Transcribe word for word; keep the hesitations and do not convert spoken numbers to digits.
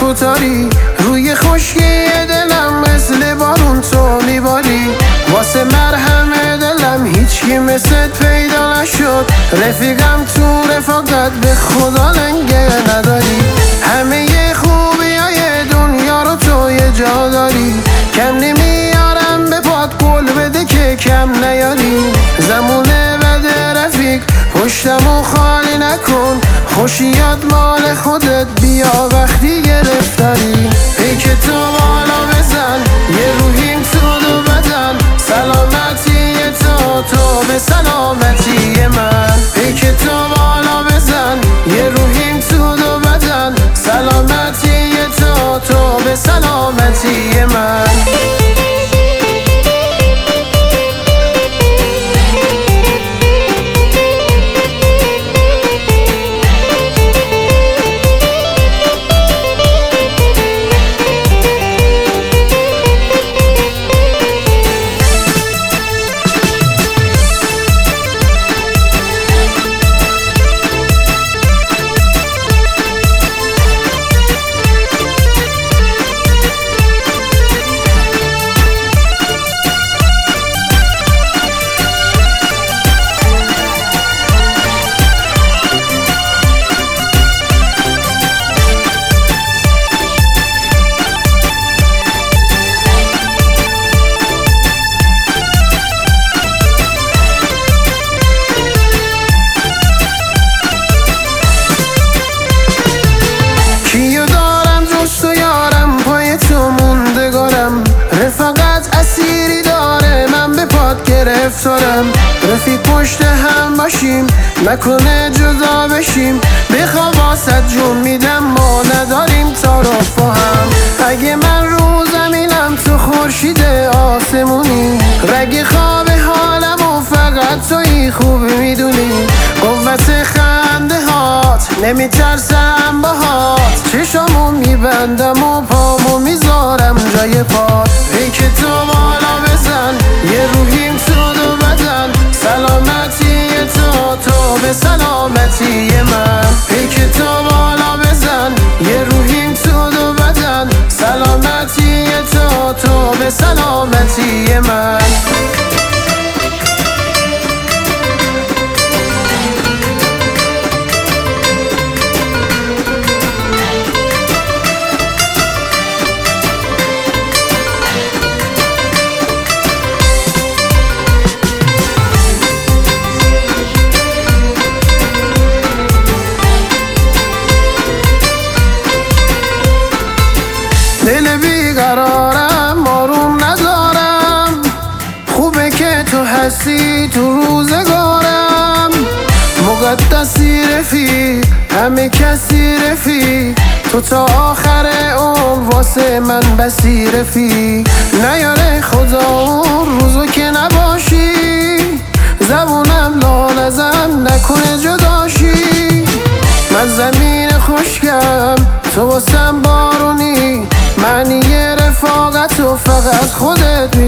تو تاری، روی خشکی دلم مثل بارون تو میباری. واسه مرهم دلم هیچی مثل پیدا نشد، رفیقم تو رفاقت به خدا لنگه نداری. همه خوبی های دنیا رو تو یه جا داری، کم نمیارم به پات قول بده که کم نیاری. زمونه بده رفیق پشتمو خالی نکن، خوشیات مال خودت بیا وقتی گرفتاری. پیک تو بالا بزن یه روحیم تو دو بدن، سلامتی تو تو به سلامتی من. پیک تو بالا بزن یه روحیم تو دو بدن، سلامتی تو تو به سلامتی من. فقط اسیری داره من به پات گرفتارم، رفیق پشت هم باشیم نکنه جدا بشیم. بخواب واسد جون میدم ما نداریم تعارف با هم. اگه من رو زمینم تو خورشید آسمونی، رگ خواب حالم و فقط توی خوب میدونی. قوت خنده هات نمیترسم باهات، چشامو میبندم و پامو میذارم جای پات. پیک تو بالا بزن یه روحیم تو دو بدن، سلامتی تو تو به سلامتی من. پیک تو بالا بزن یه روحیم تو دو بدن، سلامتی تو تو به سلامتی من. دل بیقرارم آروم ندارم، خوبه که تو هستی تو روزگارم. مقدسی رفیق همه کسی رفیق، تو تا آخر عمر واسه من بسی رفیق. نیاره خدا اون روزو که نباشی، زبونم لال ازم نکنه جداشی. من زمین خشکم تو واسم بارونی، معنی رفاقت و فقط خودت